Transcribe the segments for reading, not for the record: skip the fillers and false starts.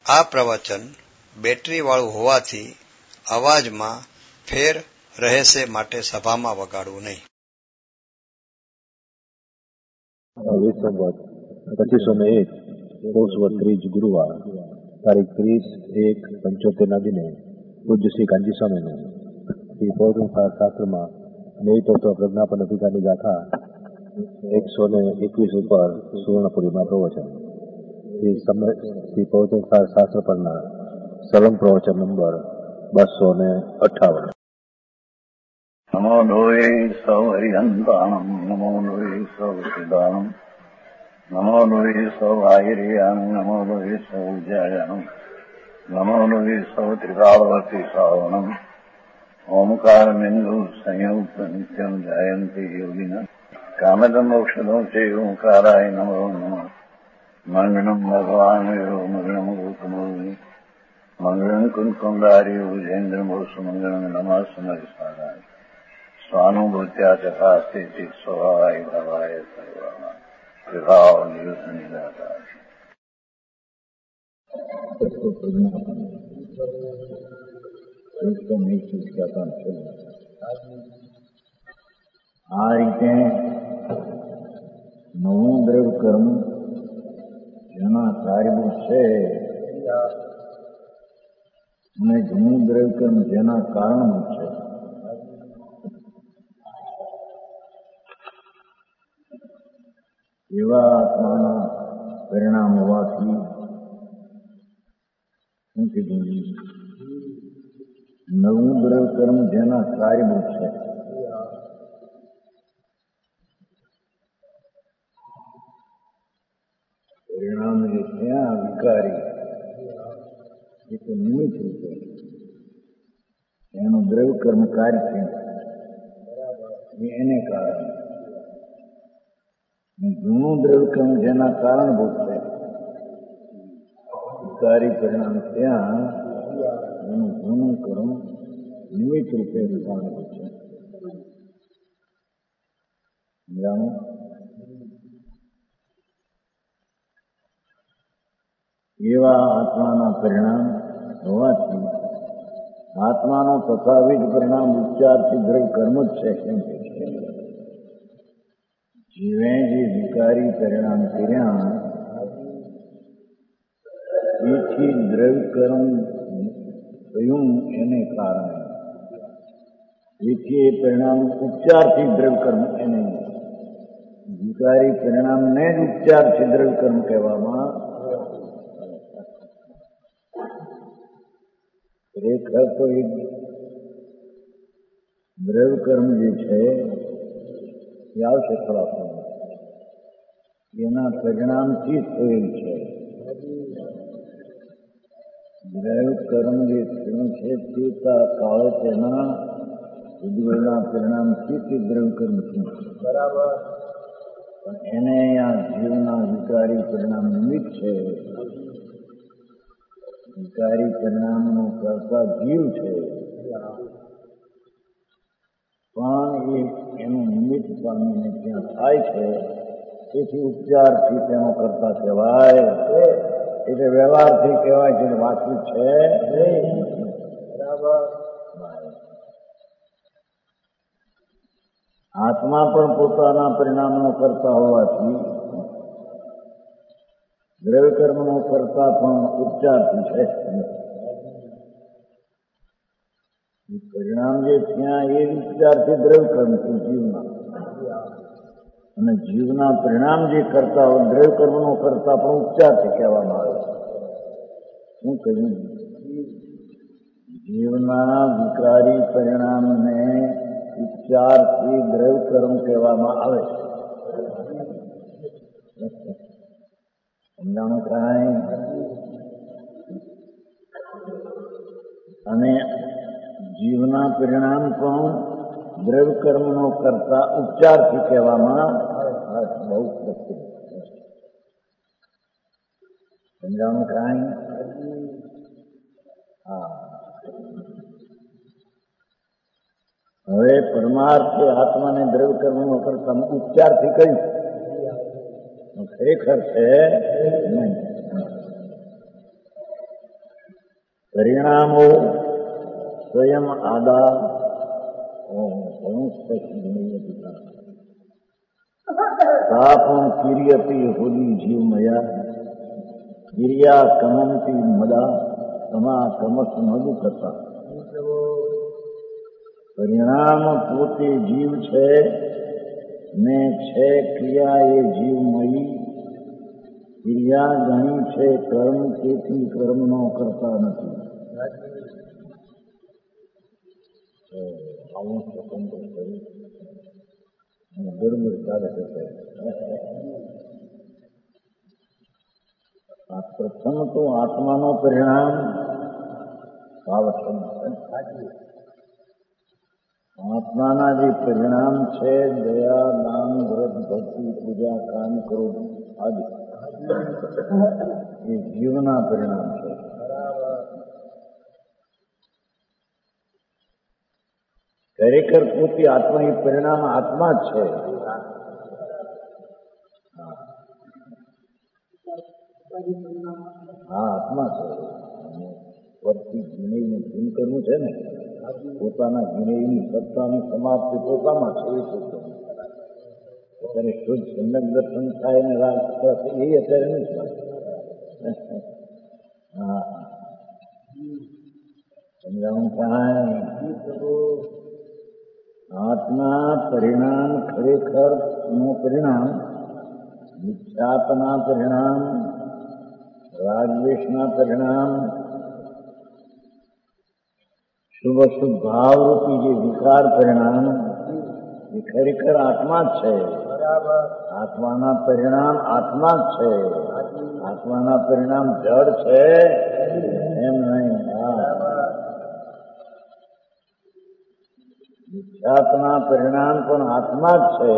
આ પ્રવચન બેટરી વાળું હોવાથી અવાજમાં ફેર રહેશે, માટે સભામાં વગાડવું નહીં. 2501 પોષવદ 3 ગુરુવાર તારીખ 30/1/75 દિને પૂજ્ય શ્રી કાંજી સ્વામીનું શ્રી પૌર્ણ શાસ્ત્રમાં ન્યાય તત્વ પ્રજ્ઞાપન અધિકારની ગાથા 121 ઉપર સુવર્ણપુરીમાં પ્રવચન. શ્રી પૌર્ણ શાસ્ત્ર પરના સલંગ પ્રવચન નંબર 258. નમો લોહે સૌ હરિહંતાણમ, નમો લોહે સૌ સિદ્ધાણમ, નમો લોહે સૌ આહિર્યાણમ, નમો લોહે સૌ જયાણમ, નમો લોહે સૌ ત્રિકાળવતી શ્રાવણમ, ઓમકાર બિંદુ સંયુક્ત નિત્યમ જયંતિ યોગિન કામદમ મોક્ષદો છે ઓંકારાય નમો નમઃ. મંગળમ ભગવાન વિરો મંગળમ ગૌતમોની મંગળમ કુંકુંડારી ભુજેન્દ્ર મોસુ મંગળમ નમઃ સમરિસારાય સ્વાનુભૂત્યા ચકાસ્તે સ્વભાવાય ભવાય સર્વાના વિભાવ નિયુત નિરાકાર. આ રીતે નવું દ્રવ્ય કર્મ જેના કાર્યભૂત છે અને જૂનું દ્રવ્ય કર્મ જેના કારણભૂત છે, એવા આત્માના પરિણામ હોવાથી શું કીધું? નવું દ્રવ્ય કર્મ જેના કાર્યભૂત છે, પરિણામ જે ત્યાં વિકારી એ તો નિમિત્ત રૂપે એનું દ્રવ્ય કર્મ કાર્ય છે એને કારણે. જૂનું દ્રવ્ય કર્મ જેના કારણભૂત છે, વિકારી પરિણામ ત્યાં એનું જૂનું કર્મ નિમિત્ત રૂપે કારણભૂત છે. જાણો, એવા આત્માના પરિણામ હોવાથી આત્માનો તથાવિધ પરિણામ ઉચ્ચારથી દ્રવ્ય કર્મ જ છે. કેમ કે જીવે જે વિકારી પરિણામ કર્યા એથી દ્રવ્ય કર્મ થયું એને કારણે, એથી એ પરિણામ ઉપચારથી દ્રવ્ય કર્મ એને વિકારી પરિણામને જ ઉપચારથી દ્રવ્ય કર્મ કહેવામાં. ખરેખર તો એક દ્રવ્ય કર્મ જે છે એ આવશે ખરા, એના પરિણામથી જ થયેલ છે. દ્રવ્ય કર્મ જે થયું છે તે કાળે તેના ઉદ્ભવના પરિણામથી તે દ્રવ્ય કર્મ થયું છે. બરાબર. પણ એને અહીંયા જીવના વિકારી પરિણામ નિમિત્ત છે. વિકારી પરિણામનો કરતા જીવ છે, પણ એ એનું નિમિત્ત પામીને ત્યાં થાય છે. તેથી ઉપચારથી તેનો કરતા કહેવાય, એટલે વ્યવહારથી કહેવાય છે, વાતચીત છે. બરાબર. આત્મા પણ પોતાના પરિણામનો કરતા હોવાથી દ્રવ્ય કર્મનો કરતા પણ ઉપચારથી છે. પરિણામ જે ત્યાં એ ઉપચારથી દ્રવ્ય કર્મ છે જીવના, અને જીવના પરિણામ જે કરતા હોય દ્રવ્ય કર્મનો કરતા પણ ઉપચારથી કહેવામાં આવે છે. શું કહ્યું? જીવના વિકારી પરિણામને ઉપચારથી દ્રવ્ય કર્મ કહેવામાં આવે છે. સમજાણું કાંઈ? અને જીવના પરિણામ પણ દ્રવ્ય કર્મનો કરતા ઉપચારથી કહેવામાં બહુ પ્રસિદ્ધ. સમજાણું કાંઈ? હા. હવે પરમાર્થે આત્માને દ્રવ્ય કર્મનો કરતા ઉપચારથી કહ્યું, ખરેખર છે નહીં. પરિણામો સ્વયં આદા ઘણું સ્પષ્ટ તાપં કિરિયતી હોલી જીવમયા કિરિયા કમંતી મદા તમા કમસ મધુ કથા. પરિણામ પોતે જીવ છે ને છે ક્રિયા એ જીવમયી. ક્રિયા ગણી છે કર્મ, તેથી કર્મનો કરતા નથી. આવું સ્વતંત્ર શરીર દુર્બળ ચાલે છે. આ પ્રથમ તો આત્માનો પરિણામ આત્માના જે પરિણામ છે દયા, દાન, વ્રત, ભક્તિ, પૂજા, કામ, ક્રોધ આદિ એ જીવના પરિણામ છે. ખરેખર પોતે આત્મા એ પરિણામ આત્મા જ છે. હા, આત્મા છે. વર્તથી વિનયને ભીન કરવું છે ને, પોતાના વિનયની સત્તાની સમાપ્તિ પોતામાં છે. એ અત્યારે શુદ્ધ સમ્યક દર્શન થાય ને રાગ એ અત્યારે નથી વાત. હા, સમજાવું કાંઈ આત્મા પરિણામ ખરેખર નું પરિણામ મિથ્યાત્વના પરિણામ, રાગદ્વેષના પરિણામ, શુભ શુભ ભાવરૂપી જે વિકાર પરિણામ એ ખરેખર આત્મા જ છે. આત્માના પરિણામ આત્મા જ છે. આત્માના પરિણામ જડ છે એમ નહીં. મિથ્યાત્વના પરિણામ પણ આત્મા જ છે.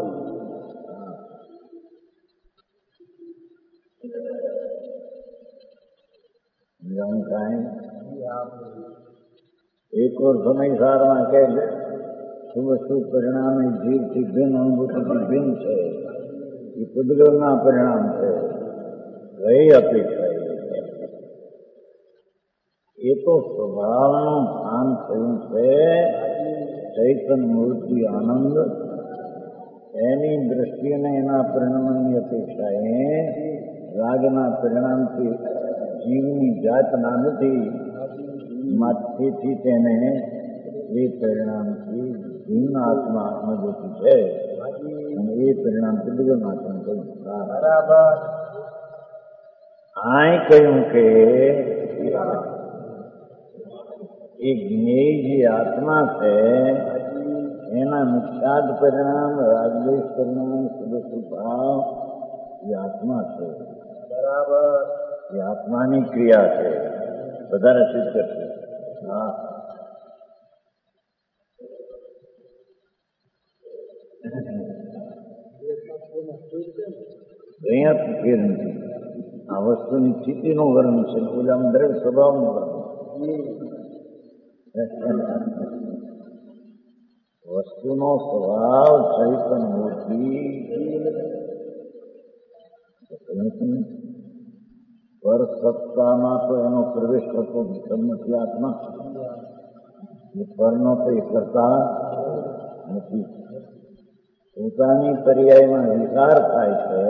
એક વાર સમયસારમાં કહે છે શુભ શુભ પરિણામ એ જીવથી ભિન્ન, અનુભૂતિથી ભિન્ન છે. એ પુદ્ગલના પરિણામ છે. રહી અપેક્ષા એ તો સ્વભાવનું ભાન થયું છે. ચૈતન્ય મૂર્તિ આનંદ એની દ્રષ્ટિને એના પરિણામની અપેક્ષાએ રાગના પરિણામથી જીવની જાતના નથી. તેથી તેને એ પરિણામથી ભિન્ન આત્મા અનુભૂતિ છે અને એ પરિણામ પુદ્ગલ આત્મા કહ્યું. આ કહ્યું કે એ જ્ઞેય જે આત્મા છે એના મિથ્યાદ પરિણામ, રાગદ્વેષ પરિણામ, શુભ ભાવ એ આત્મા છે. એ આત્માની ક્રિયા છે. વધારે સિદ્ધ કરશે. હા, અહીંયા ફેર નથી. આ વસ્તુની સ્થિતિનું વર્ણન છે. ઓલામાં દરેક સ્વભાવનું વર્ણન. વસ્તુનો સ્વભાવ ચૈતન્ય મૂર્તિ પર સત્તામાં તો એનો પ્રવેશ કરતો નથી. આત્મા એ પરનો તો એ કરતા નથી. પોતાની પર્યાયમાં વિકાર થાય છે.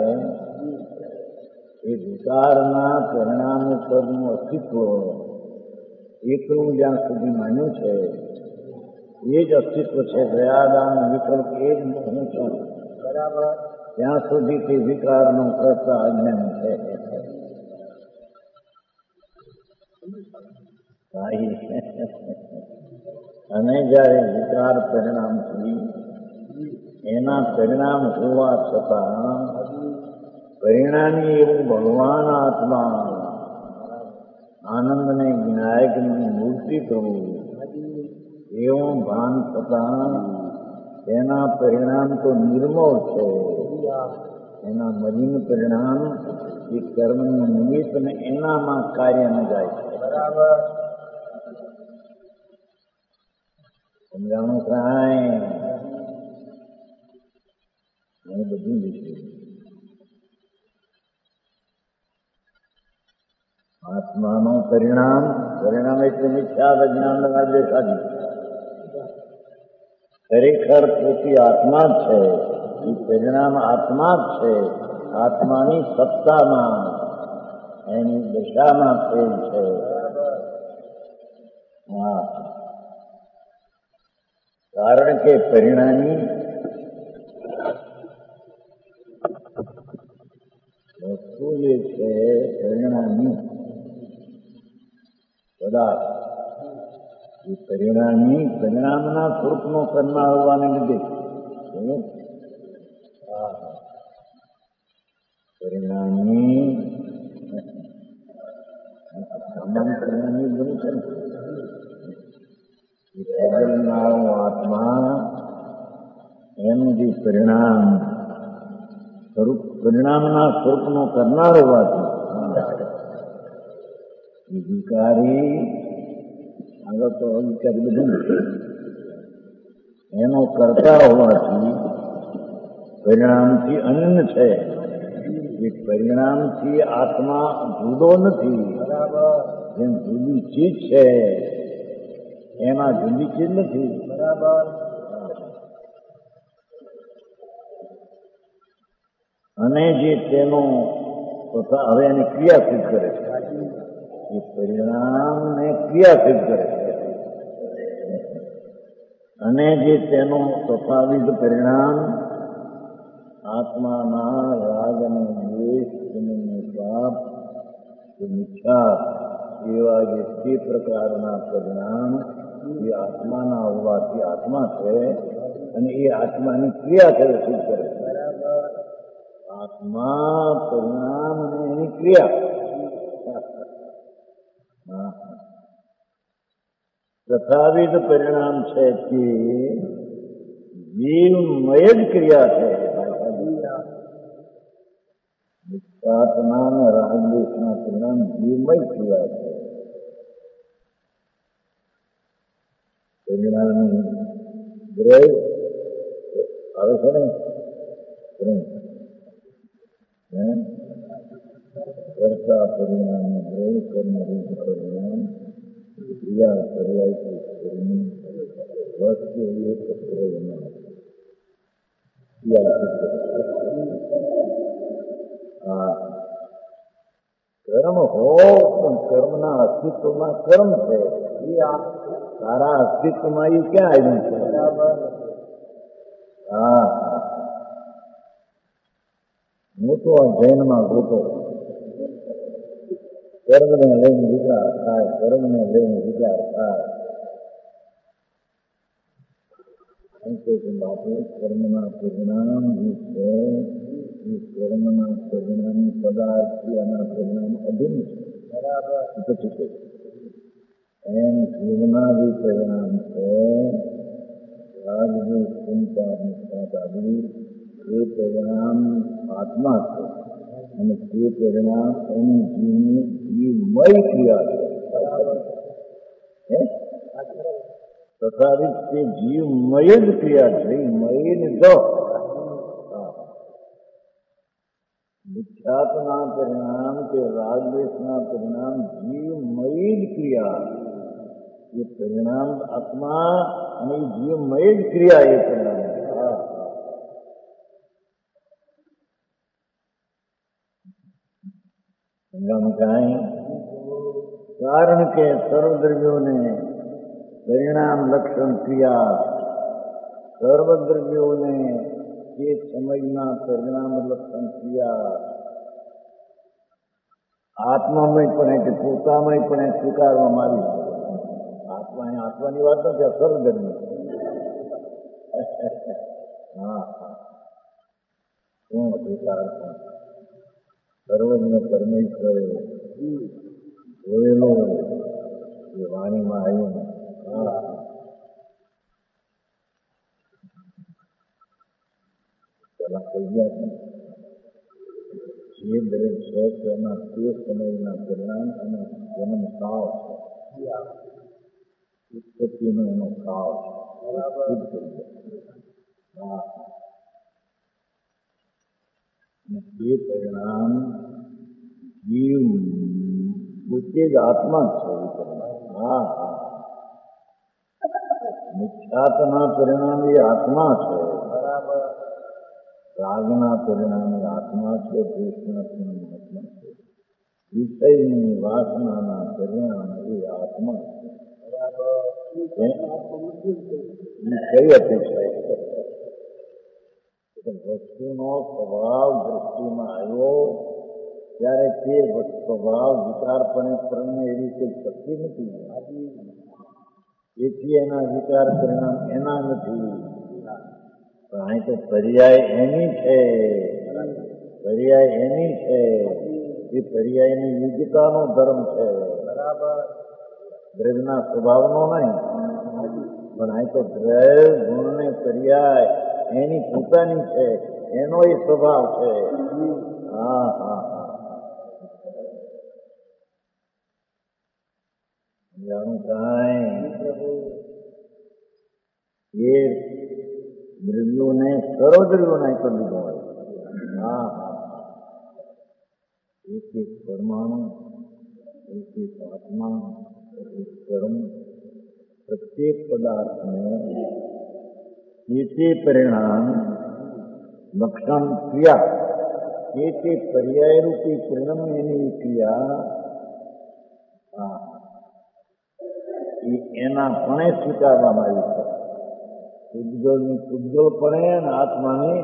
એ વિકારના પરિણામ ઉપરનું અસ્તિત્વ એકલું જ્યાં સુધી માન્યું છે એ જ અસ્તિત્વ છે. દયાદાન વિકલ્પ એ જ હું છું. ત્યાં સુધી તે વિકારનું કરતા અજ્ઞાન છે. અને જયારે વિકાર પરિણામથી એના પરિણામ હોવા છતાં પરિણામી એવું ભગવાન આત્મા આનંદને વિનાયકની મૂર્તિ પ્રભુ એવું ભાન થતાં તેના પરિણામ તો નિર્મળ છે. એના મલિન પરિણામ એ કર્મનું નિમિત્ત ને એનામાં કાર્યને જાય છે. સમજાણું કાંઈ એ બધું વિશે આત્માનું પરિણામ પરિણામ એટલે મિથ્યા અજ્ઞાન રાજ્યશાદી. ખરેખર પોતે આત્મા જ છે, એ પરિણામ આત્મા જ છે. આત્માની સત્તામાં એની દશામાં ફેર છે. હા, કારણ કે પરિણામી વસ્તુ જે છે, પરિણામી પદાર્થ એ પરિણામના સ્વરૂપનો કરનાર હોવાને લીધે પરિણામી પરિણામી બની છે ને બદલનારો આત્મા એનું જે પરિણામના સ્વરૂપનો કરનાર હોવાથી વિકારી આગળ તો અવિકારી બધું એનો કરતા હોવાથી પરિણામથી અનન્ય છે. એ પરિણામથી આત્મા જુદો નથી. જેમ જુદી ચીજ છે એમાં જુદી ચીજ નથી. અને જે તેનો હવે એને ક્રિયા સિદ્ધ કરે છે, એ પરિણામને ક્રિયા સિદ્ધ કરે છે. અને જે તેનો તથાવિધ પરિણામ આત્માના રાગ અને દ્વેષ અને પાપ મિથ્યા એવા જે તે પ્રકારના પરિણામ એ આત્માના હોવાથી આત્મા છે. અને એ આત્માની ક્રિયા કરે સિદ્ધ કરે છે. આત્મા પરિણામ અને એની ક્રિયા તથાવિધ પરિણામ છે કે જીવમય જ ક્રિયા છે. આત્મા અને રાગદ્વેષના પરિણામ જીવમય ક્રિયા છે. પરિણામની ગ્રહ આવે છે ને કરતા પરિણામ ગ્રહ કર્મ રૂપ પરિણામ ક્રિયા પર્યાય વસ્તુ એક કર્મ હો પણ કર્મના અસ્તિત્વમાં કર્મ છે. તારા અસ્તિત્વમાં એ ક્યાં આવ્યું છે? હા, હું તો આ જૈનમાં ગોતો કર્મને લઈને વિચાર થાય, કર્મને લઈને વિચાર થાય. બાપુ કર્મના પરિણામ જે છે એ કર્મના પરિણામ પદાર્થ એના પરિણામ અભિન્ન છે. પછી છે એમ જીવના જે પરિણામ છે રાજની ચિંતા આદિ એ પરિણામ આત્મા છે. અને તે પરિણામ એની જીવની જીવમય ક્રિયા છે. તથાવિધ તે જીવમય જ ક્રિયા છે. મય ને જો મિથ્યાત્વના પરિણામ કે રાગદ્વેષના પરિણામ જીવમય જ ક્રિયા. એ પરિણામ આત્મા અને જીવમય જ ક્રિયા એ પરિણામ. કારણ કે સર્વદ્રવ્યોને પરિણામ લક્ષણ ક્રિયા, સર્વદ્રવ્યોને તે સમયના પરિણામ લક્ષણ ક્રિયા આત્મામય પણ કે પોતામય પણ સ્વીકારવામાં આવી છે. આત્માની વાત નથી, સર્વદ્રવ્ય. હા, શું અધિકાર સર્વજ્ઞ પરમેશ્વરે જોયેલો એ વાણીમાં આવ્યું. પેલા કહી ગયા છે જે દરેક છે તેના તે સમયના પરિણામ અને જન્મ કાળ છે. ઉત્પત્તિનો એનો કાળ છે. તે પરિણામ જીવ પોતે જ આત્મા જ છે. હા હા, મિથ્યાત્વના પરિણામી આત્મા છે. બરાબર. રાગના પરિણામે આત્મા છે, દ્વેષના પરિણામે આત્મા છે, વિષયની વાસનાના પરિણામે એ આત્મા છે. કઈ અપેક્ષા વસ્તુનો સ્વભાવ દ્રષ્ટિમાં આવ્યો ત્યારે તે સ્વભાવ વિકારપણે પરણે એવી કોઈ શક્તિ નથી. એથી એના વિકાર પરિણામ એના નથી. પણ અહીં તો પર્યાય એની છે, પર્યાય એની છે. એ પર્યાયની યુગતાનો ધર્મ છે. બરાબર. દ્રવ્યના સ્વભાવનો નહીં. પણ અહીં તો દ્રવ્ય ગુણને પર્યાય એની પોતાની છે, એનો એ સ્વભાવ છે. હા હા હા, જાણું કાંઈ એ દ્રવ્યોને સર્વદ્રવ્યોને કરી દીધો હોય. હા હા, એક એક પરમાણુ, એક એક આત્મા, એક કર્મ, પ્રત્યેક પદાર્થને તે પરિણામ લક્ષણ ક્રિયા તે પર્યાયરૂપી પરિણામ એની ક્રિયા એના પણે સ્વીકારવામાં આવી છે. પૂજગલની પૂજગલપણે અને આત્માની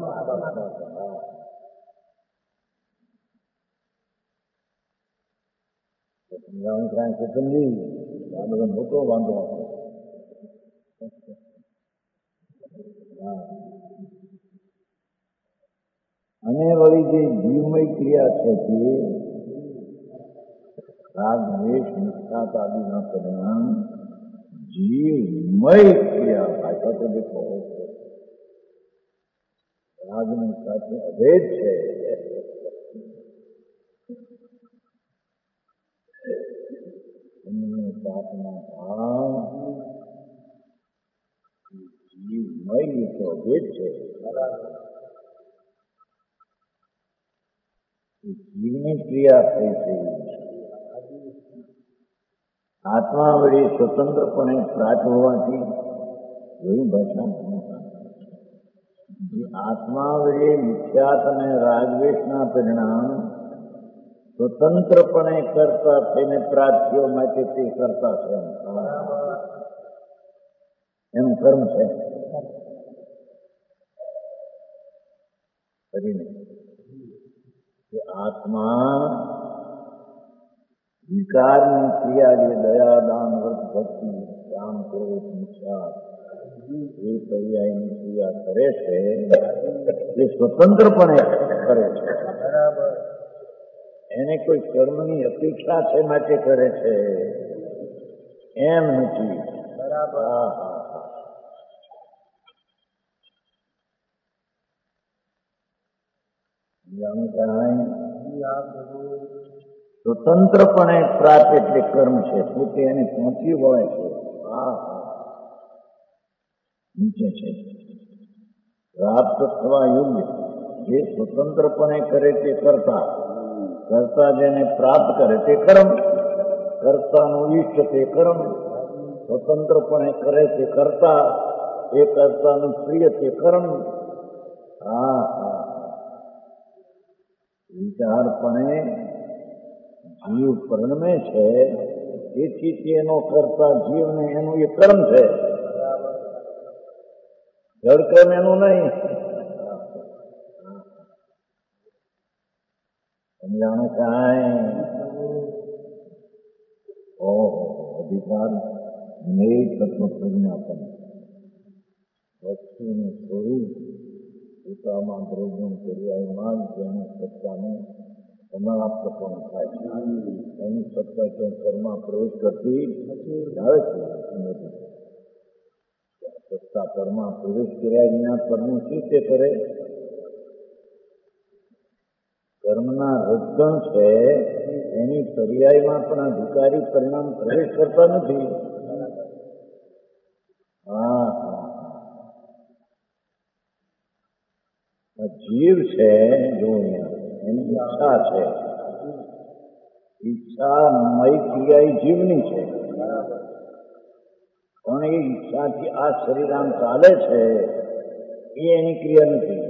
ચેતનજી આ બધો મોટો વાંધો હતો. અને વળી જે જીવમય ક્રિયા છે તે રાગ દ્વેષ નિષ્ઠાત આદિના પરિણામ જીવમય ક્રિયા ભાષા તો દેખો રાગની સાથે અભેદ છે. પાપના ભાવ જીવમય તો અભેદ છે. જીવની ક્રિયા થઈ છે. આત્મા વળી સ્વતંત્રપણે પ્રાપ્ત હોવાથી એવી ભાષા આત્મા વળી મિથ્યાત અને રાગદ્વેષના પરિણામ સ્વતંત્રપણે કરતા તેને પ્રાપ્તિઓ માટે તે કરતા છે. એનું કર્મ છે. કે આત્મા વિકારની ક્રિયા જે દયા દાન વ્રત ભક્તિ કામ ક્રોધ મિથ્યા એ પર્યાયની ક્રિયા કરે છે એ સ્વતંત્રપણે કરે છે. બરાબર. એને કોઈ કર્મની અપેક્ષા છે માટે કરે છે એમ નથી. બરાબર. સ્વતંત્રપણે પ્રાપ્ત એટલે કર્મ છે, પોતે એને પહોંચી વળે છે. નીચે છે પ્રાપ્ત થવા યોગ્ય જે સ્વતંત્રપણે કરે તે કરતા, કરતા જેને પ્રાપ્ત કરે તે કર્મ, કર્તાનું ઈષ્ટ તે કર્મ, સ્વતંત્રપણે કરે તે કરતા, એ કર્તાનું પ્રિય તે કર્મ. હા હા, વિચારપણે જીવ પરિણમે છે તેથી તેનો કરતા જીવને એનું એ કર્મ છે. જળ કર્મ એનું નહીં. સમજાણું કાંઈ? ઓહો, અધિકાર મેલ તત્વ પ્રજ્ઞાપન વસ્તુનું સ્વરૂપ પોતામાં દ્રવ્યનું પર્યાયમાં જેનું સત્તાનું સમાપ્તપણ થાય છે. એની સત્તા ક્યાંય કર્મમાં પ્રવેશ કરતી આવે છે. સત્તા કર્મમાં પ્રવેશ કર્યા વિના કર્મનું શું તે કરે? કર્મના રજગણ છે એની પર્યાયમાં પણ અધિકારી પરિણામ પ્રવેશ કરતા નથી. હા હા, જીવ છે જો અહીંયા એની ઈચ્છા છે. ઈચ્છામય ક્રિયા એ જીવની છે. પણ એ ઈચ્છાથી આ શરીર આમ ચાલે છે એ એની ક્રિયા નથી.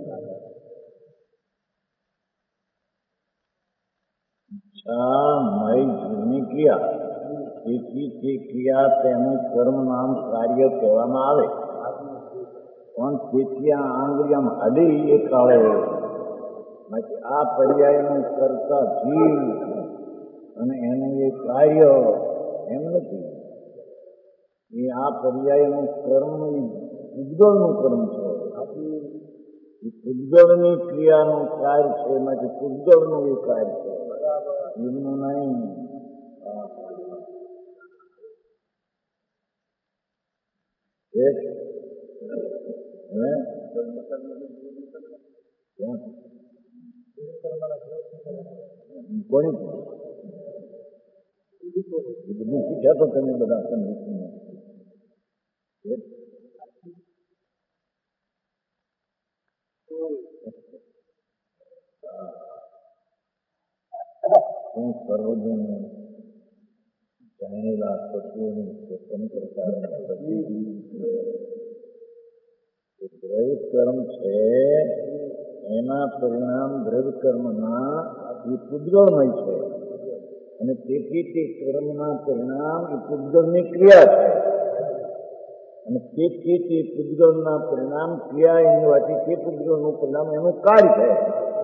ઈચ્છામય જીવની ક્રિયા, તેથી તે ક્રિયા તેનું કર્મ નામ કાર્ય કહેવામાં આવે. પણ તેથી આ આંગળી આમ હલી એ કાળે બાકી આ પર્યાયનું કરતા જીવ અને એનું એ કાર્ય એમ નથી. એ આ પર્યાયનું કર્મ એ પૂતગળનું કર્મ છે. એ પૂતગળની ક્રિયાનું કાર્ય છે, એમાંથી પૂતગળનું એ કાર્ય છે, જીવનું નહીં. કોની બધું શીખ્યા તો તમે બધા સમજી હું સર્વજન જાણેલા તત્વોની સ્વતંત્રતા દ્રવ્ય કર્મ છે એના પરિણામ દ્રવ્ય કર્મના એ પૂતગળમય છે અને તેથી તે કર્મના પરિણામ એ પૂતગળની ક્રિયા છે અને તેથી તે પૂતગળના પરિણામ ક્રિયા એની વાથી તે પૂતગળનું પરિણામ એનું કાર્ય છે.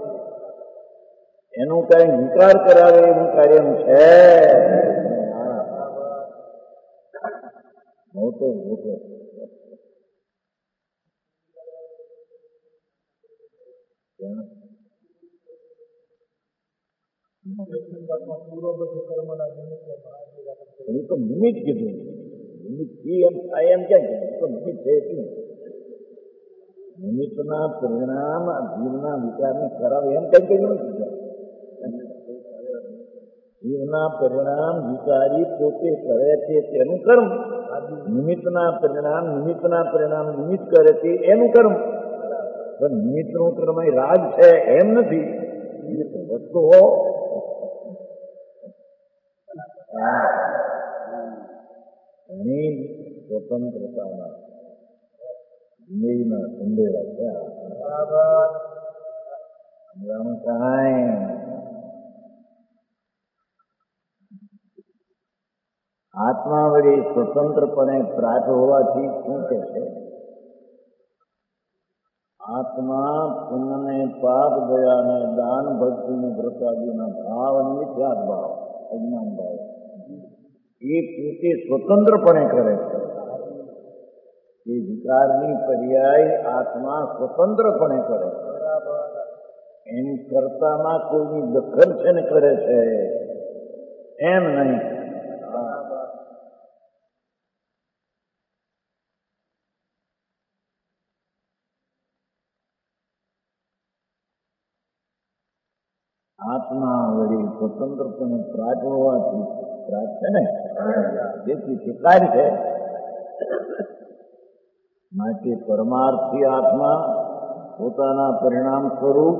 એનું કઈ વિકાર કરાવે એનું કાર્ય છે. મોટો મોટો એ તો નિમિત્ત કીધું. નિમિત્ત એમ થાય એમ ક્યાં કીધું? તો નિમિત્ત છે એટલું. નિમિત્તના પરિણામ જીવના વિચારને કરાવે એમ કઈ કઈ નથી. જીવના પરિણામ વિચારી પોતે કરે છે તેનું કર્મ. નિમિત્તના પરિણામ નિમિત્ત કરે છે એનું કર્મ. પણ નિમિત્તનું કર્મ એ રાગ છે એમ નથી. વસ્તુઓ ઘણી સ્વતંત્રતાના વિનયના સંદેરા છે. કાંઈ આત્મા વળી સ્વતંત્રપણે પ્રાપ્ત હોવાથી શું કે છે? આત્મા પુણ્યને પાપ દયાને દાન ભક્તિને વ્રતાદિના ભાવ અને મિથ્યાત ભાવ અજ્ઞાન ભાવ એ પોતે સ્વતંત્રપણે કરે છે. એ વિકારની પર્યાય આત્મા સ્વતંત્રપણે કરે છે. એની કર્તામાં કોઈની દખલ છે ને કરે છે એમ નહીં. આત્મા વળી સ્વતંત્રપણે પ્રાપ્ત હોવાથી પ્રાપ્ત છે ને તેથી તે કાર્ય છે. માટે પરમાર્થી આત્મા પોતાના પરિણામ સ્વરૂપ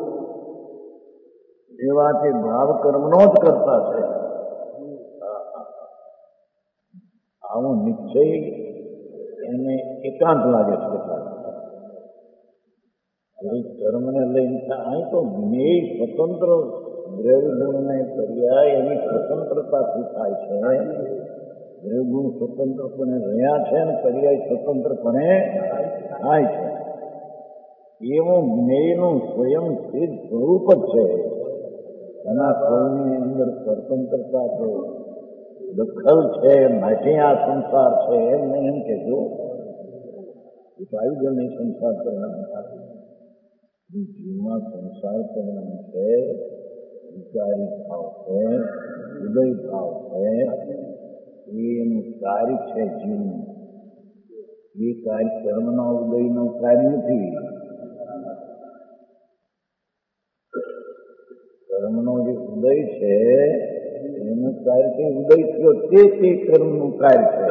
એવા તે ભાવ કર્મનો જ કરતા છે. આવો નિશ્ચય એને એકાંત લાગે છે. કર્મને લઈને અહીં તો જ્ઞેય સ્વતંત્ર દ્રવ્ય ગુણને પર્યાય એની સ્વતંત્રતાથી થાય છે. દ્રવ્ય ગુણ સ્વતંત્રપણે રહ્યા છે અને પર્યાય સ્વતંત્રપણે થાય છે. એવું જ્ઞેયનું સ્વયં સિદ્ધ સ્વરૂપ જ છે. એના સ્વની અંદર સ્વતંત્રતા છે, દખલ છે, માટે આ સંસાર છે એમ નહીં એમ કહેજો. એ તો આવી ગયો નહીં સંસાર પરિણામ. જીવમાં સંસાર પરિણામ છે, વિચારી ભાવ છે, ઉદય ભાવ છે. એનું કાર્ય છે જીવનું. એ કાર્ય કર્મના ઉદયનું કાર્ય નથી. કર્મનો જે ઉદય છે એનું કાર્ય તે ઉદય થયો તે કર્મનું કાર્ય છે.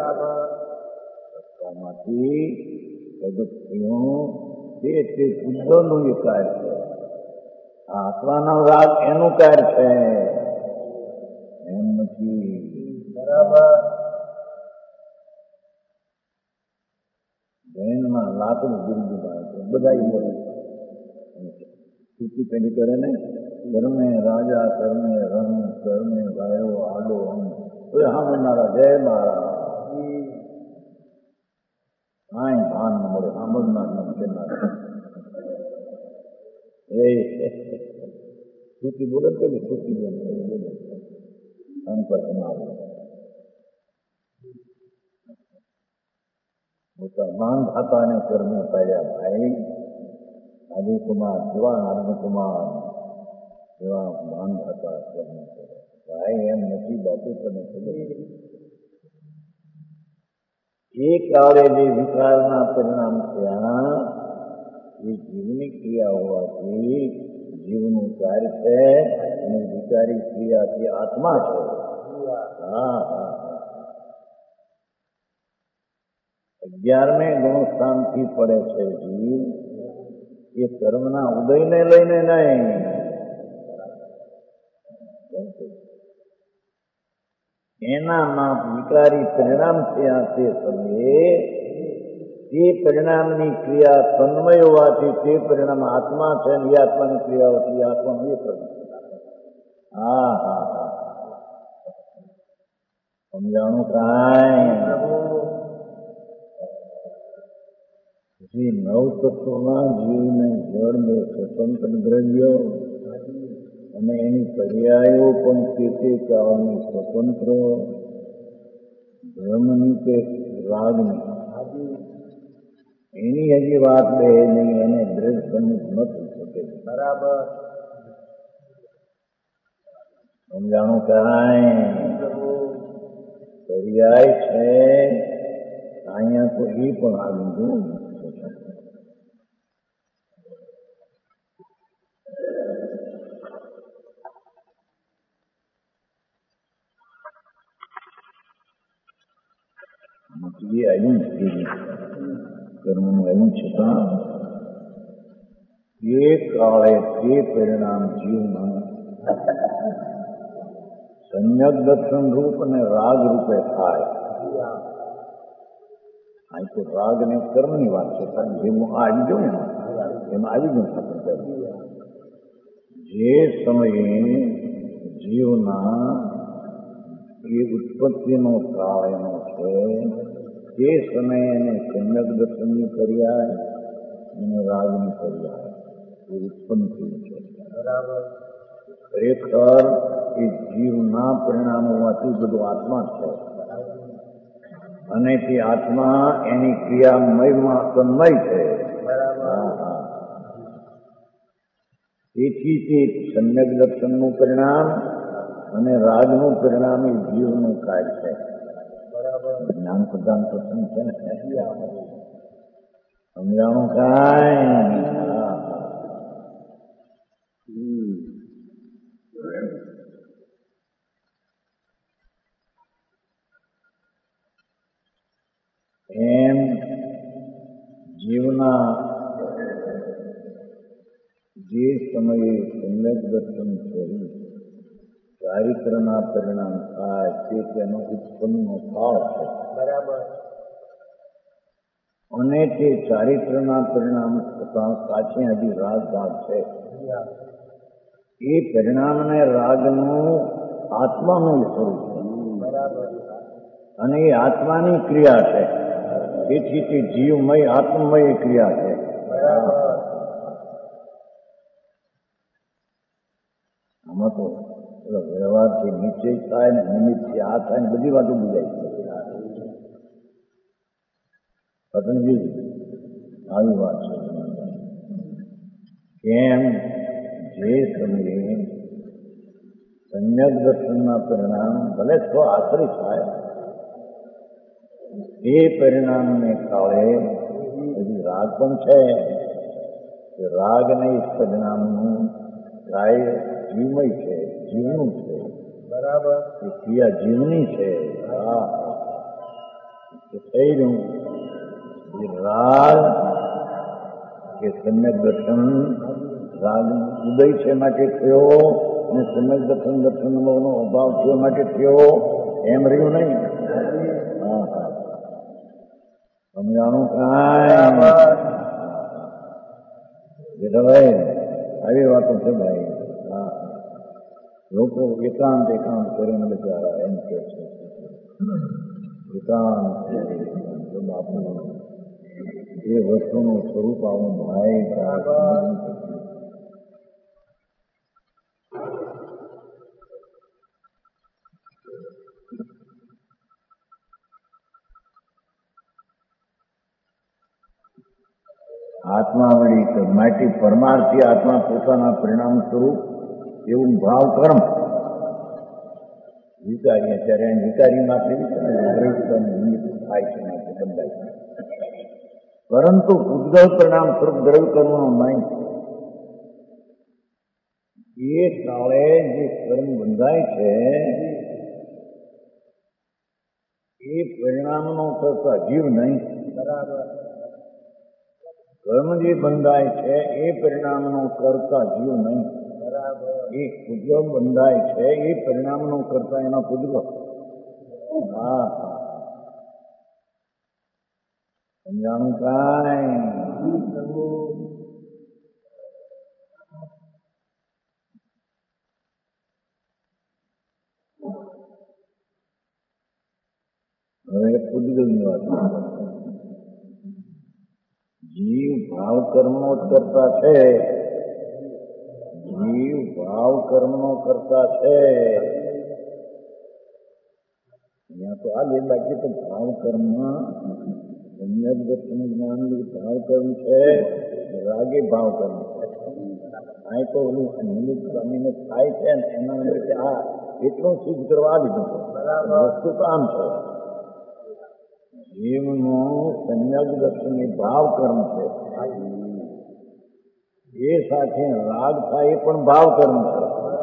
રસ્તામાંથી પ્રગટ થયું તે શુદ્ધનું એ કાર્ય છે. આત્માનો રાગ એનું કાર્ય છે એમ નથી. બરાબર. બધા બોલે સૂચી પેલી કરે ને કર્મે રાજા કર્મે રંગ કર્મે ગાયો આડો અંગ સાંભળનારા જય મહારાજ કાંઈ ભાન ન મળે સાંભળનાર ન કેનાર એ સૂચી બોલે પેલી સૂચી બોલે માન ખાતાને કર્મે પાડ્યા ભાઈ આદિકુમાર જેવા આનંદકુમાર એવા માન ખાતા કર્મે પાડ્યા ભાઈ એમ નથી બાપુ તને ખબર એ કાળે જે વિકારના પરિણામ થયા એ જીવની ક્રિયા હોવાથી જીવનું કાર્ય છે અને વિકારી ક્રિયાથી આત્મા છે. હા હા 11મે ગુણ સ્થાનથી પડે છે જીવ એ કર્મના ઉદયને લઈને નહીં એનામાં વિકારી પરિણામ થયા તે સમયે તે પરિણામની ક્રિયા તન્મય હોવાથી તે પરિણામ આત્મા છે અને એ આત્માની ક્રિયા હોવાથી આત્માનું એ કર્મ. હા હા હા સમજાણું કાંઈ જે નવ તત્વના જીવને જળ બે સ્વતંત્ર દ્રવ્યો અને એની પર્યાયો પણ તે કાળની સ્વતંત્ર ધર્મની કે રાગની એની હજી વાત બે નહીં એને દ્રઢ સન્મુખ નથી શકે. બરાબર સમજાણું કાંઈ પર્યાય છે અહીંયા તો એ પણ આવી ગયું. એ આવ્યું કર્મનું આવ્યું છતાં એ કાળે તે પરિણામ જીવમાં સંયક દર્શન રૂપ અને રાગ રૂપે થાય. આ તો રાગ અને કર્મની વાત છે કારણ જેમાં આવી ગયું ને એમાં આવી ગયું આપણે જે સમયે જીવના એ ઉત્પત્તિનો કાળ એનો છે તે સમયે એને સંયક દર્શનની પર્યાય અને રાગની પર્યાય એ ઉત્પન્ન થયું છે. બરાબર ખરેખર એ જીવના પરિણામ હોવાથી બધું આત્મા છે અને તે આત્મા એની ક્રિયામયમાં તન્મય છે. તેથી તે સમ્યક દર્શનનું પરિણામ અને રાજનું પરિણામ એ જીવનું કાર્ય છે. જ્ઞાન પ્રધાન પ્રસંગ છે ને સમજાણું કાંઈ એમ જીવના જે સમયે સમ્યક દર્શન થયું ચારિત્રના પરિણામ થાય તે તેનો ઉત્પન્નનો કાળ છે. બરાબર અને તે ચારિત્રના પરિણામ થતા પાછી હજી રાગ ભાગ છે. એ પરિણામને રાગનું આત્માનું સ્વરૂપ છે. બરાબર અને એ આત્માની ક્રિયા છે. તેથી તે જીવમય આત્મમય ક્રિયા છે. આમાં તો વ્યવહારથી નીચે થાય ને નિમિત્તથી આ થાય ને બધી વાતો બુજાય છે. પતંગજી આવી વાત છે. કેમ જે સમયે સમ્યક દર્શનના પરિણામ ભલે સ્વ આશ્રિત થાય એ પરિણામને કાળે હજી રાગ પણ છે. રાગને એ પરિણામનું કાર્ય જીવમય છે, જીવનું છે. બરાબર એ ક્રિયા જીવની છે. હા થઈ રહ્યું એ રાગ કે સમ્યક દર્શન રાગ ઉદય છે માટે થયો અને સમ્યક દર્શન દર્શનનો અભાવ થયો માટે થયો એમ રહ્યું નહીં. હા હા સમજાણું કાંઈ જેઠાભાઈ આવી વાતો છે ભાઈ. હા, લોકો એકાંત કરીને બિચારા એમ કે છે એકાંત બાપુ એ વસ્તુનું સ્વરૂપ આવું ભાઈ. આત્મા વળી માટી પરમાર્થી આત્મા પોતાના પરિણામ સ્વરૂપ એવું ભાવ કર્મ વિચારીએ ત્યારે વિચારી માત્ર થાય છે બંધાય છે. પરંતુ ઉદ્ગલ પરિણામ સ્વરૂપ દ્રવ્ય કર્મનું નહીં. એ કાળે જે કર્મ બંધાય છે એ પરિણામનો કરતા જીવ નહીં. બરાબર. કર્મ જે બંધાય છે એ પરિણામનો કરતા જીવ નહીં. બરાબર. એ ઉદ્ગમ બંધાય છે એ પરિણામનો કરતા એના ઉદ્ગમ. હા, સમજાણું કાંઈ? હવે ઉદ્ગલની વાત. જીવ ભાવ કર્મનો કરતા છે. જીવ ભાવ કર્મનો કરતા છે. અહીંયા તો આ લે બાકી તો ભાવ કર્મ સમ્યક દર્શન જ્ઞાન ભાવ કર્મ છે, રાગે ભાવ કર્મ છે. આ તો નિમિત્ત સ્વામીને થાય છે ને એના નિમિત્તે આ એટલું સિદ્ધ કરવા લીધું છે. વસ્તુ તો આમ છે જીવનું સમ્યક દર્શન એ ભાવ કર્મ છે. એ સાથે રાગ થાય એ પણ ભાવ કર્મ છે.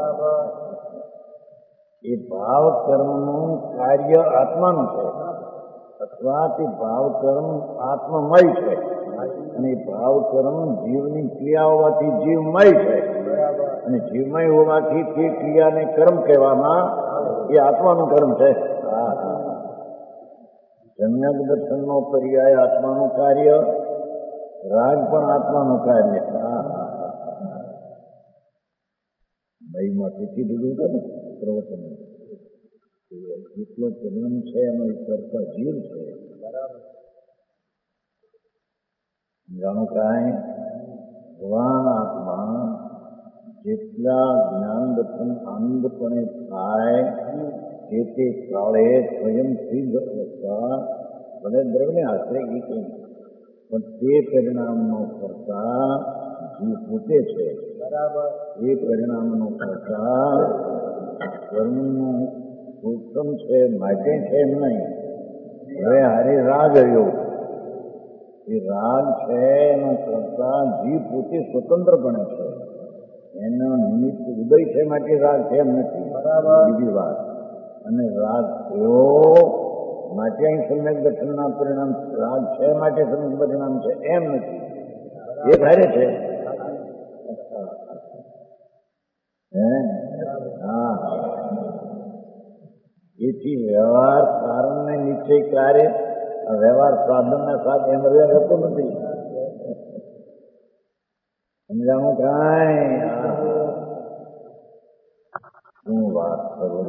એ ભાવ કર્મનું કાર્ય આત્માનું છે અથવા તે ભાવ કર્મ આત્મમય છે અને એ ભાવ કર્મ જીવની ક્રિયા હોવાથી જીવમય છે અને જીવમય હોવાથી તે ક્રિયાને કર્મ કહેવામાં એ આત્માનું કર્મ છે. સમ્યક દર્શનનો પર્યાય આત્માનું કાર્ય, રાગ પણ આત્માનું કાર્ય. ભાઈમાં તેથી દીધું છે ને પ્રવચન જેટલો પરિણામ છે એનો એક કરતા જીવ છે. જાણો કાંઈ ભગવાન આત્મા જેટલા જ્ઞાન દર્શન આનંદપણે થાય તે કાળે સ્વયં સિદ્ધ અવસ્થા ભલે દ્રવ્યને આશ્રય એ કંઈ પણ તે પરિણામનો કરતા જીવ પોતે છે. બરાબર. એ પરિણામનો કરતા કર્મનું ઉત્તમ છે માટે છે એમ નહીં. હવે હારે રાગ આવ્યો, એ રાગ છે એનો કરતા જીવ પોતે સ્વતંત્ર બને છે. એનો નિમિત્ત ઉદય છે માટે રાગ છે એમ નથી. બરાબર. બીજી વાત, અને રાગ થયો માટે અહીં સમ્યક દર્શનના પરિણામ રાગ છે માટે સમ્યક પરિણામ છે એમ નથી. એ ભારે છે. હા, એથી વ્યવહાર કારણને નિશ્ચય કાર્ય વ્યવહાર સાધનના સાથ એમ રહેતો નથી. સમજાણું કાંઈ? શું વાત કરો?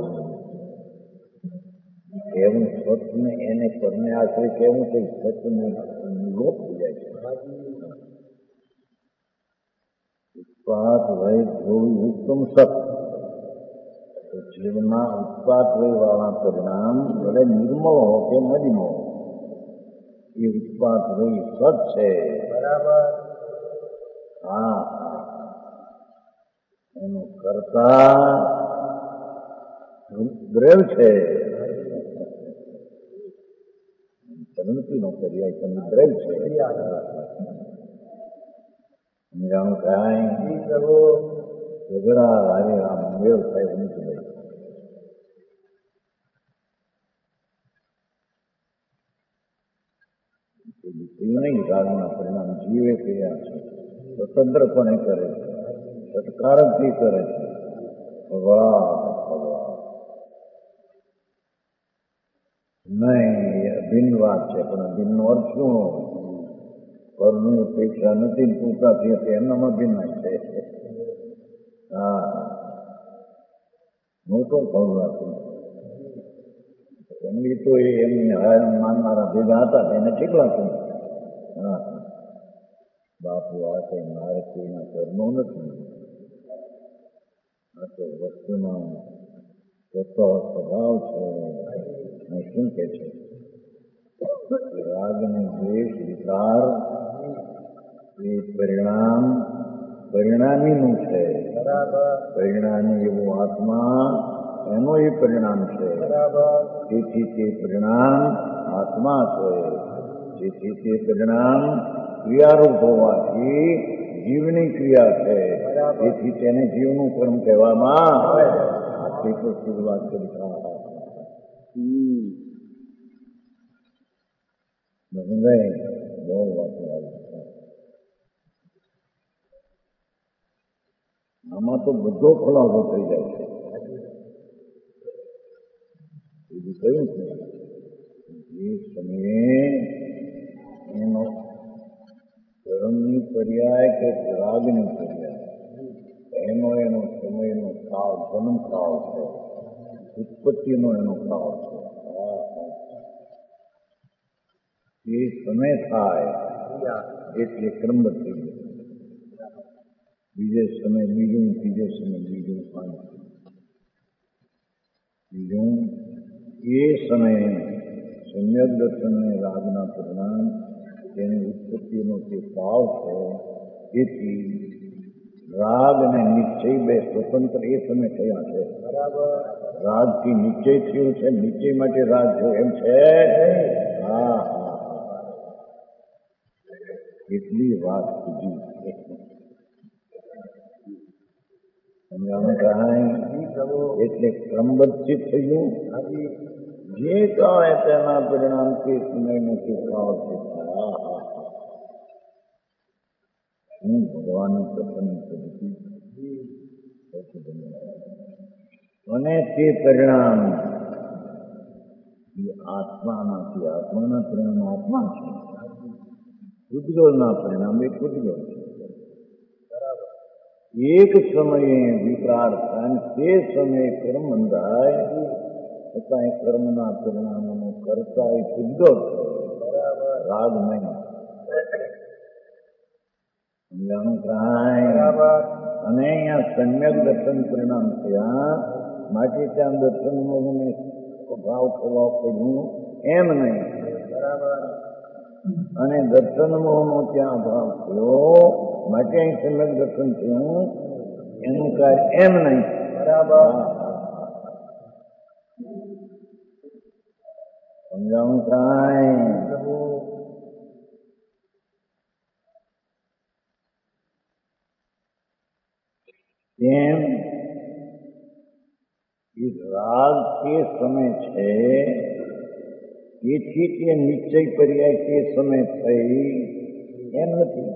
કેવું સત્યને એને પરને આશ્રય કેવું છે સત્યને લોપ થઈ જાય છે. ઉત્પાત વય જોવું ઉત્તમ સત્ય. જીવનમાં ઉત્પાત વય વાળા પરિણામ ભલે નિર્મળ હો કે મલિનો એ ઉત્પાત વય સત છે. બરાબર. હા, એનું કરતા દ્રવ્ય છે. સંમતિનો પર્યાય તમે દ્રવ્ય છે. સમજાણું કાંઈ? ઝઘડા હારે આમ મેળ થાય નથી ભાઈ. નહીં રાગના પરિણામ જીવે કર્યા છે, સ્વતંત્રપણે કરે છે, સત્કારકથી કરે છે. ભગવાન નહીં, અભિન્ન વાત છે. પણ અભિન્નનો અર્થ શું? ફળની અપેક્ષા નથી, ટૂંકાથી હતી એમનામાં ભિન્નાય છે. હા, મોટો ફળ રાખું એમની તો એમની હાર માનનારા ભેગા હતા એને ઠીક લાગતું. હા, બાપુ આ કઈ મારે કોઈના ઘરનો નથી, આ તો વસ્તુનો સ્વભાવ છે. શું કે છે? રાગ અને દ્વેષ વિકાર એ પરિણામીનું છે. પરિણામી એવું આત્મા એનો એ પરિણામ છે. તેથી તે પરિણામ આત્મા છે. તેથી તે પરિણામ ક્રિયારૂપ હોવાથી જીવની ક્રિયા છે. તેથી તેને જીવનું કર્મ કહેવામાં આવે. આટલી તો શરૂઆત કરી. બહુ વાતો આવી. આમાં તો બધો ખુલાસો થઈ જાય છે. બીજું કયું છે? જે સમયે એનો ધર્મની પર્યાય કે રાગની પર્યાય એનો સમયનો કાળ જન્મ કાળ છે, ઉત્પત્તિનો એનો કાળ છે. એ સમય થાય એટલે ક્રમબદ્ધ થઈ જાય. બીજે સમય બીજું, ત્રીજે સમય બીજું, બીજું એ સમયે સમ્યક દર્શનને રાગના પરિણામ તેની ઉત્પત્તિનો જે ભાવ છે. તેથી રાગ અને નિશ્ચય બે સ્વતંત્ર એ સમય થયા છે. રાગથી નિશ્ચય થયો છે, નિશ્ચય માટે રાગ થયો એમ છે. હા, એટલી વાત સુધી સમજાવવાનું કહાય. એટલે ક્રમબદ્ધ થયું. જે કાળે તેના પરિણામથી સમયનો કાળ છે. હું ભગવાનની પ્રસન્ન પદ્ધતિ અને તે પરિણામ એ આત્માનાથી, આત્માના પરિણામ આત્મા છે. પૂતગલના પરિણામ એ પૂતગલ છે. એક સમયે વિકાર થાય, તે સમયે કર્મ બંધાય, છતાં એ કર્મના પરિણામોનો કરતા એ પૂતગલ છે, રાગ નહીં. સમજાણું કાંઈ? અને અહીંયા સમ્યક દર્શન પરિણામ થયા માટે ત્યાં દર્શન મોહને ભાવ થવા પડ્યું એમ નહીં. અને દર્શન મોહનો ત્યાં ભાવ થયો માટે અહીં સમ્યક દર્શન થયું એનું કાર્ય એમ નહીં. સમજાણું કાંઈ? તેમ એ રાગ તે સમય છે, તેથી તે નિશ્ચય પર્યાય તે સમય થઈ એમ નથી.